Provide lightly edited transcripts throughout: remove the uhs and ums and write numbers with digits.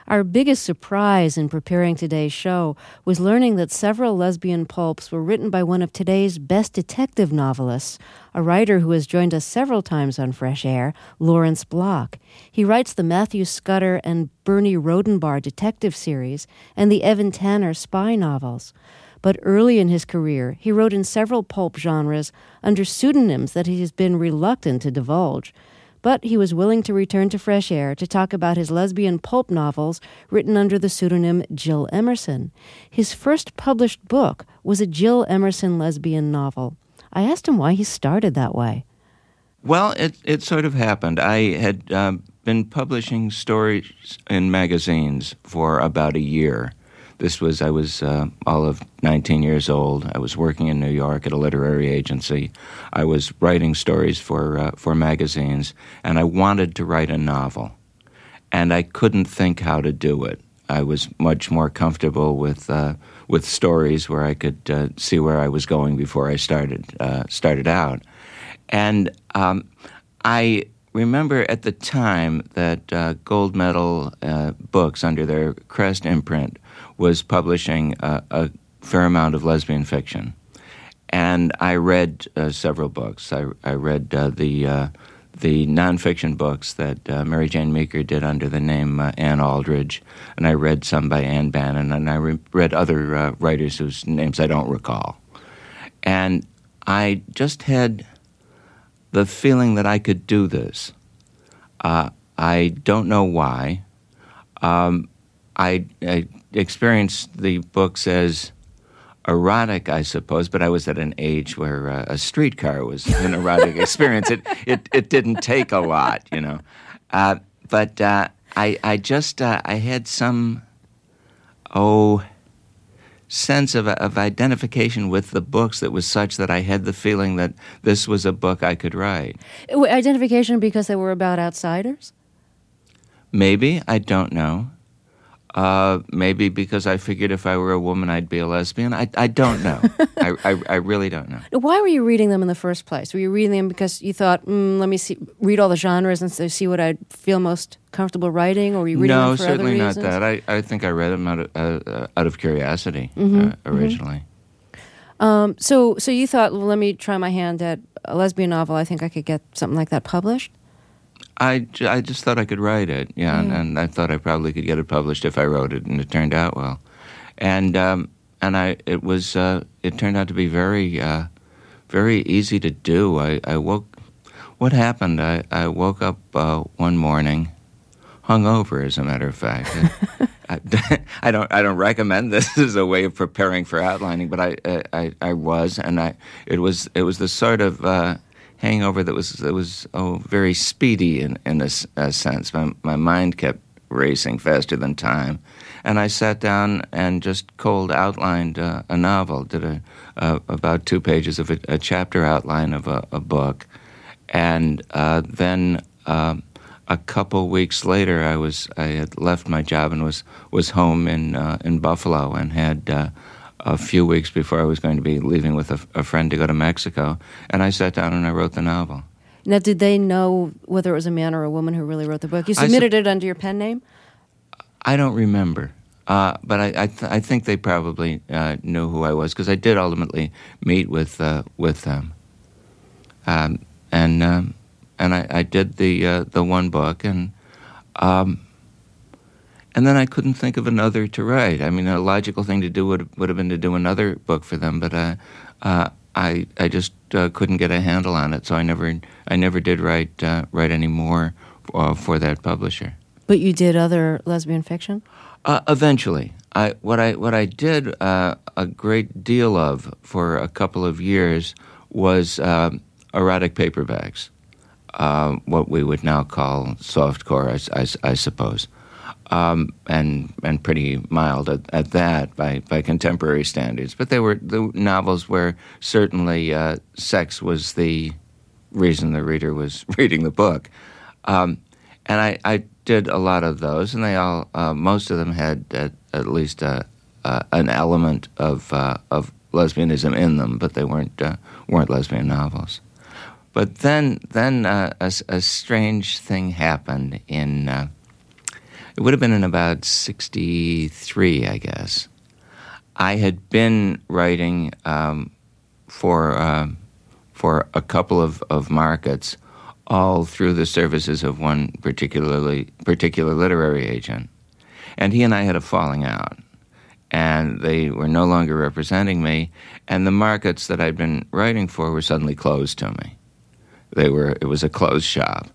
Our biggest surprise in preparing today's show was learning that several lesbian pulps were written by one of today's best detective novelists, a writer who has joined us several times on Fresh Air, Lawrence Block. He writes the Matthew Scudder and Bernie Rodenbar detective series and the Evan Tanner spy novels. But early in his career, he wrote in several pulp genres under pseudonyms that he has been reluctant to divulge. But he was willing to return to Fresh Air to talk about his lesbian pulp novels written under the pseudonym Jill Emerson. His first published book was a Jill Emerson lesbian novel. I asked him why he started that way. Well, it sort of happened. I had been publishing stories in magazines for about a year. I was all of 19 years old. I was working in New York at a literary agency. I was writing stories for magazines, and I wanted to write a novel. And I couldn't think how to do it. I was much more comfortable with stories where I could see where I was going before I started out. And I remember at the time that Gold Medal Books, under their Crest imprint, was publishing a fair amount of lesbian fiction. And I read several books. I read the nonfiction books that Mary Jane Meeker did under the name Anne Aldridge, and I read some by Anne Bannon, and I read other writers whose names I don't recall. And I just had the feeling that I could do this. I don't know why. I experienced the books as erotic, I suppose, but I was at an age where a streetcar was an erotic experience. It didn't take a lot, you know. But I had some sense of identification with the books that was such that I had the feeling that this was a book I could write. Identification because they were about outsiders? Maybe. I don't know. Maybe because I figured if I were a woman, I'd be a lesbian. I don't know. I really don't know. Why were you reading them in the first place? Were you reading them because you thought, let me read all the genres and see what I'd feel most comfortable writing, or were you reading them for other reasons? No, certainly not that. I think I read them out of curiosity originally. So you thought, well, let me try my hand at a lesbian novel. I think I could get something like that published? I just thought I could write it, and I thought I probably could get it published if I wrote it, and it turned out well. And it turned out to be very very easy to do. What happened? I woke up one morning, hungover, as a matter of fact. I don't recommend this as a way of preparing for outlining, but I was, and it was the sort of hangover that was very speedy in a sense. My mind kept racing faster than time, and I sat down and just cold outlined a novel. Did about 2 pages of a chapter outline of a book, and then a couple weeks later, I had left my job and was home in Buffalo, and had a few weeks before I was going to be leaving with a friend to go to Mexico, and I sat down and I wrote the novel. Now, did they know whether it was a man or a woman who really wrote the book? You submitted it under your pen name? I don't remember, but I think they probably knew who I was, because I did ultimately meet with them, and I did the one book, and then I couldn't think of another to write. I mean, a logical thing to do would have been to do another book for them, but I just couldn't get a handle on it, so I never did write any more for that publisher. But you did other lesbian fiction? Eventually, what I did a great deal of for a couple of years was erotic paperbacks, what we would now call softcore, I suppose. And pretty mild at that by contemporary standards. But they were the novels where certainly sex was the reason the reader was reading the book. And I did a lot of those, and they all most of them had at least an element of lesbianism in them, but they weren't lesbian novels. But then a strange thing happened in It would have been in about 63, I guess. I had been writing for a couple of markets, all through the services of one particular literary agent. And he and I had a falling out. And they were no longer representing me, and the markets that I'd been writing for were suddenly closed to me. It was a closed shop.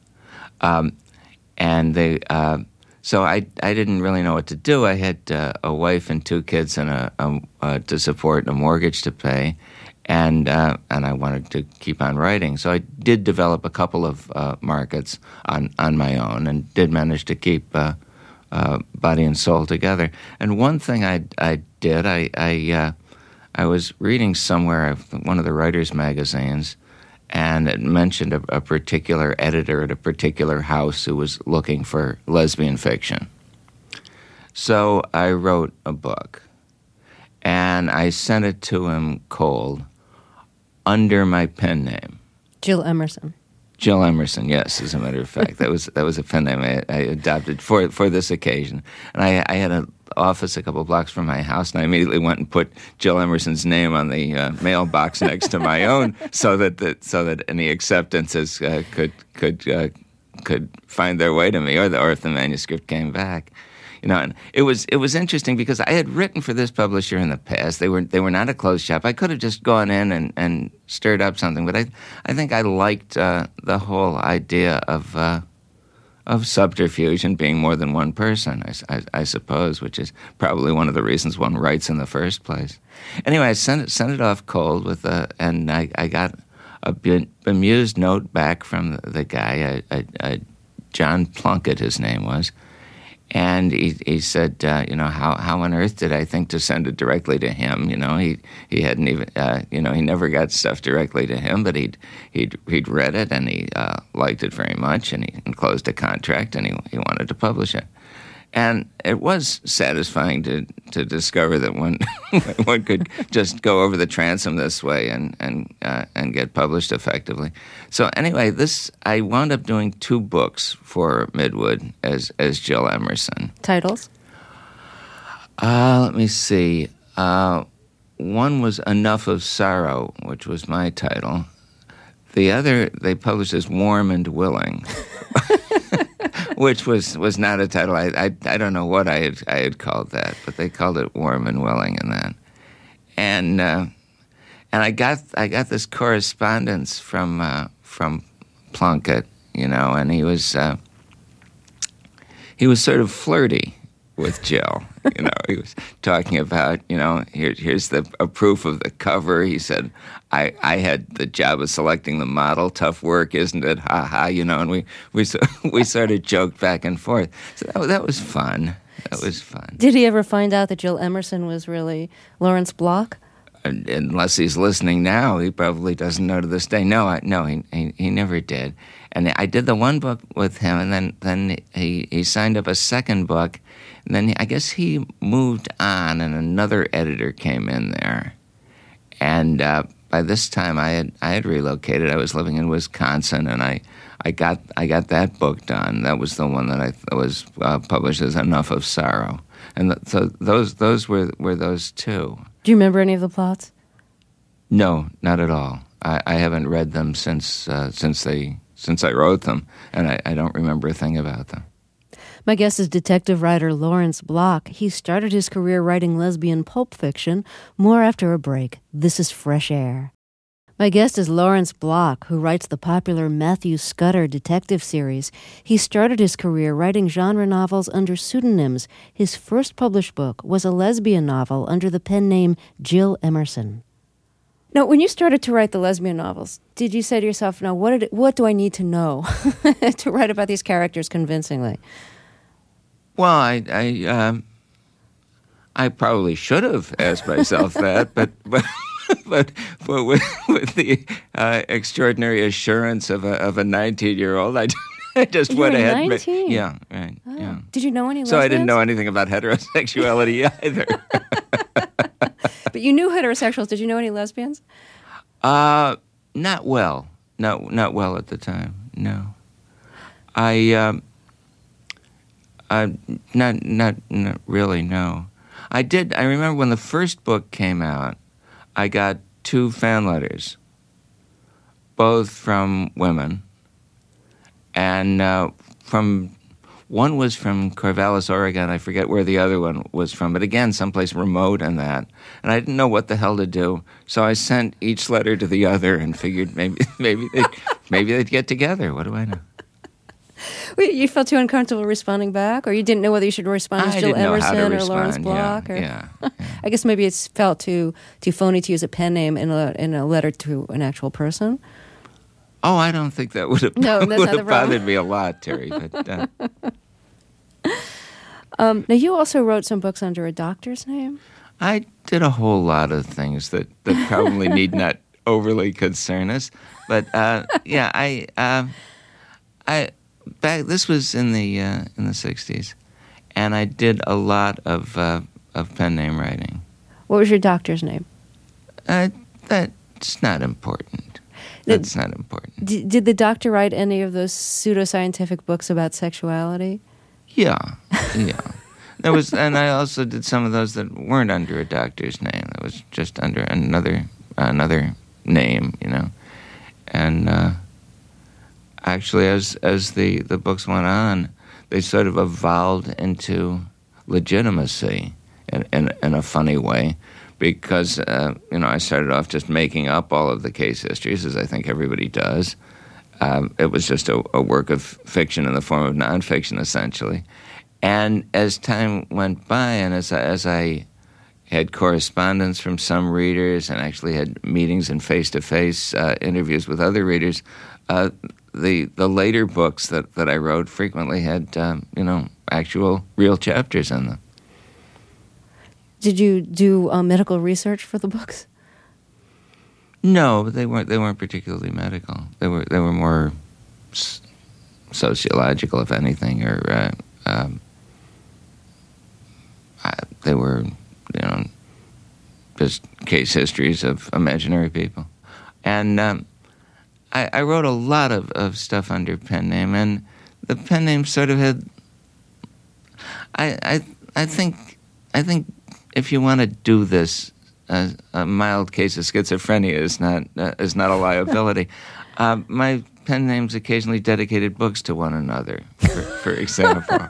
So I didn't really know what to do. I had a wife and 2 kids and to support, and a mortgage to pay, and I wanted to keep on writing. So I did develop a couple of markets on my own, and did manage to keep body and soul together. And one thing I did, I was reading somewhere, one of the writers' magazines, and it mentioned a particular editor at a particular house who was looking for lesbian fiction. So I wrote a book, and I sent it to him cold, under my pen name. Jill Emerson. Jill Emerson, yes, as a matter of fact. That was a pen name I adopted for this occasion. And I had an office a couple blocks from my house, and I immediately went and put Jill Emerson's name on the mailbox next to my own, so that any acceptances could find their way to me, or if the manuscript came back. And it was interesting because I had written for this publisher in the past. They were not a closed shop. I could have just gone in and stirred up something, but I think I liked the whole idea of subterfuge and being more than one person, I suppose, which is probably one of the reasons one writes in the first place. Anyway, I sent it off cold and I got a bemused note back from the guy, John Plunkett, his name was. And he said, how on earth did I think to send it directly to him? He hadn't even, he never got stuff directly to him, but he'd read it, and he liked it very much, and he enclosed a contract, and he wanted to publish it. And it was satisfying to discover that one could just go over the transom this way and get published effectively. So anyway, I wound up doing 2 books for Midwood as Jill Emerson. Titles? Let me see. One was Enough of Sorrow, which was my title. The other they published as Warm and Willing. Which was not a title. I don't know what I had called that, but they called it Warm and Willing in that. And I got this correspondence from Plunkett, and he was sort of flirty with Jill. He was talking about, here's a proof of the cover. He said, I had the job of selecting the model. Tough work, isn't it? Ha ha, and we sort of joked back and forth. So that was fun. That was fun. Did he ever find out that Jill Emerson was really Lawrence Block? Unless he's listening now, he probably doesn't know to this day. No, he never did. And I did the one book with him, and then he signed up a second book, and then I guess he moved on, and another editor came in there. And by this time, I had relocated. I was living in Wisconsin, and I got that book done. That was the one that was published as Enough of Sorrow, and so those were those 2. Do you remember any of the plots? No, not at all. I haven't read them since I wrote them, and I don't remember a thing about them. My guest is detective writer Lawrence Block. He started his career writing lesbian pulp fiction. More after a break. This is Fresh Air. My guest is Lawrence Block, who writes the popular Matthew Scudder detective series. He started his career writing genre novels under pseudonyms. His first published book was a lesbian novel under the pen name Jill Emerson. Now, when you started to write the lesbian novels, did you say to yourself, "Now, what do I need to know to write about these characters convincingly?" Well, I probably should have asked myself that, but with the extraordinary assurance of a 19-year-old, I just went ahead. 19? Yeah, right. Oh. Yeah. Did you know any lesbians? So I didn't know anything about heterosexuality either. But you knew heterosexuals. Did you know any lesbians? Not well. Not well at the time. No. Not really, no. I remember when the first book came out, I got 2 fan letters, both from women, and one was from Corvallis, Oregon. I forget where the other one was from, but again, someplace remote and that. And I didn't know what the hell to do, so I sent each letter to the other and figured maybe they'd get together. What do I know? You felt too uncomfortable responding back, or you didn't know whether you should respond as Jill Emerson or Lawrence Block? Yeah. I guess maybe it's felt too phony to use a pen name in a letter to an actual person. Oh, I don't think that would have bothered me a lot, Terry. But now, you also wrote some books under a doctor's name? I did a whole lot of things that probably need not overly concern us. But this was in the 60s, and I did a lot of pen name writing. What was your doctor's name? That's not important. That's not important. Did the doctor write any of those pseudoscientific books about sexuality? Yeah. There was, and I also did some of those that weren't under a doctor's name. That was just under another name, And actually, as the books went on, they sort of evolved into legitimacy in a funny way, because I started off just making up all of the case histories, as I think everybody does. It was just a work of fiction in the form of nonfiction, essentially. And as time went by, and as I had correspondence from some readers and actually had meetings and face-to-face interviews with other readers, the later books that I wrote frequently had actual real chapters in them. Did you do medical research for the books? No, but they weren't particularly medical. They were more sociological, if anything, or they were just case histories of imaginary people. And I wrote a lot of stuff under pen name, and the pen name sort of had. I think if you want to do this, a mild case of schizophrenia is not a liability. My pen names occasionally dedicated books to one another, for example.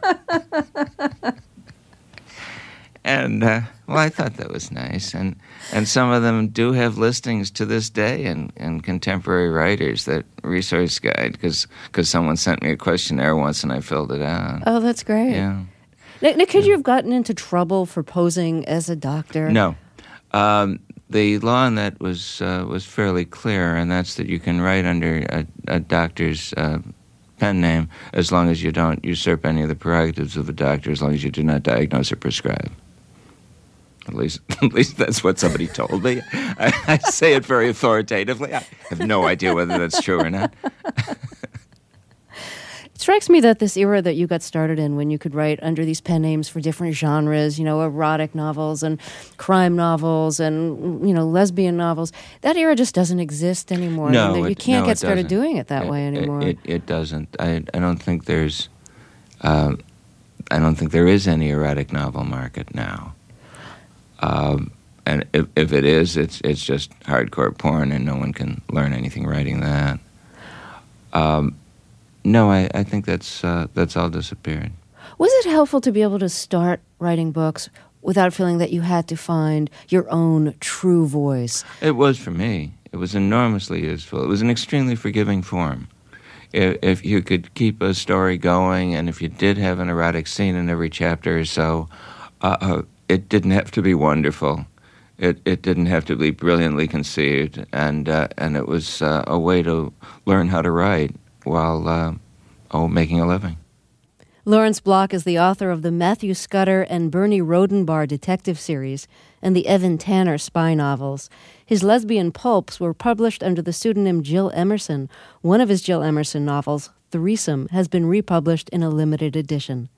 And I thought that was nice, and some of them do have listings to this day in contemporary writers, that resource guide, because someone sent me a questionnaire once and I filled it out. Oh, that's great. Yeah. Now, could you have gotten into trouble for posing as a doctor? No. The law on that was fairly clear, and that's that you can write under a doctor's pen name as long as you don't usurp any of the prerogatives of a doctor, as long as you do not diagnose or prescribe. At least that's what somebody told me. I say it very authoritatively. I have no idea whether that's true or not. It strikes me that this era that you got started in, when you could write under these pen names for different genres, erotic novels and crime novels and, lesbian novels, that era just doesn't exist anymore. No, you can't get started doesn't. doing it that way anymore. It doesn't. I don't think there's. I don't think there is any erotic novel market now. And if it is, it's just hardcore porn, and no one can learn anything writing that. No, I think that's all disappeared. Was it helpful to be able to start writing books without feeling that you had to find your own true voice? It was for me. It was enormously useful. It was an extremely forgiving form. If you could keep a story going, and if you did have an erotic scene in every chapter or so, it didn't have to be wonderful. It didn't have to be brilliantly conceived, and it was a way to learn how to write while making a living. Lawrence Block is the author of the Matthew Scudder and Bernie Rodenbar detective series and the Evan Tanner spy novels. His lesbian pulps were published under the pseudonym Jill Emerson. One of his Jill Emerson novels, Threesome, has been republished in a limited edition.